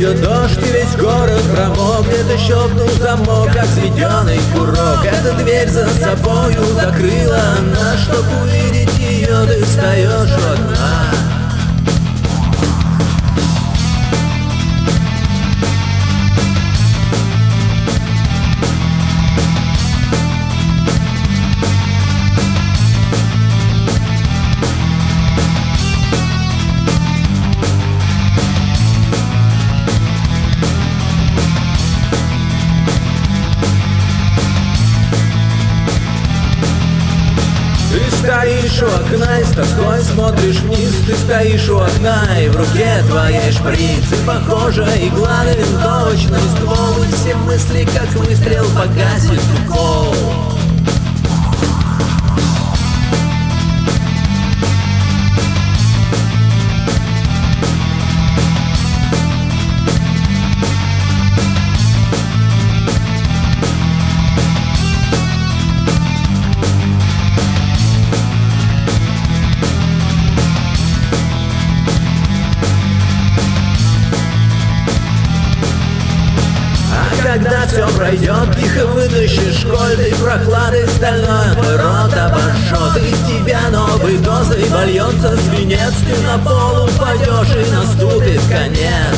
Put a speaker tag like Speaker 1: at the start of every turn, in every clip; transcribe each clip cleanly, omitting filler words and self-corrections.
Speaker 1: идет дождь, и весь город промокнет, и щелкнул замок, как сведенный курок. Эта дверь за собою закрыла она, чтоб увидеть ее, ты встаешь у окна. Ты стоишь у окна и с тоской смотришь вниз. Ты стоишь у окна и в руке твоей шприц. И похоже, игла на винтовочный ствол. И все мысли, как выстрел, погасит укол. Когда все пройдет, тихо вытащишь школьной прохладой стальной мой рот обожжет. Из тебя новой дозой вольется свинец. Ты на пол упадешь и наступит конец.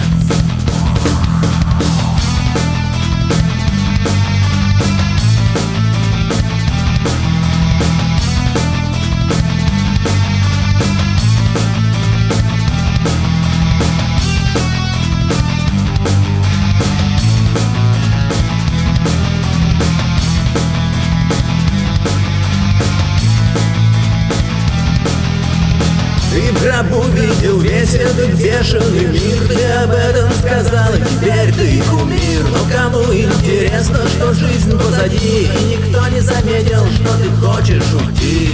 Speaker 1: Ты в гробу видел весь этот бешеный мир. Ты об этом сказал, и теперь ты кумир. Но кому интересно, что жизнь позади, и никто не заметил, что ты хочешь уйти.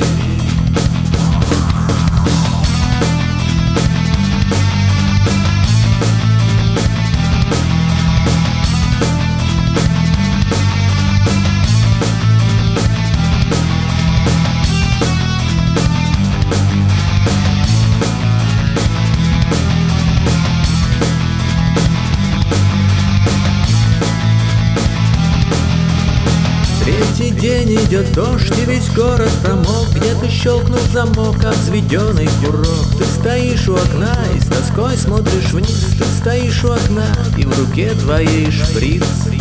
Speaker 1: Третий день идет дождь, и весь город промок. Где-то щелкнул замок, как взведенный курок. Ты стоишь у окна и с тоской смотришь вниз. Ты стоишь у окна, и в руке твоей шприц.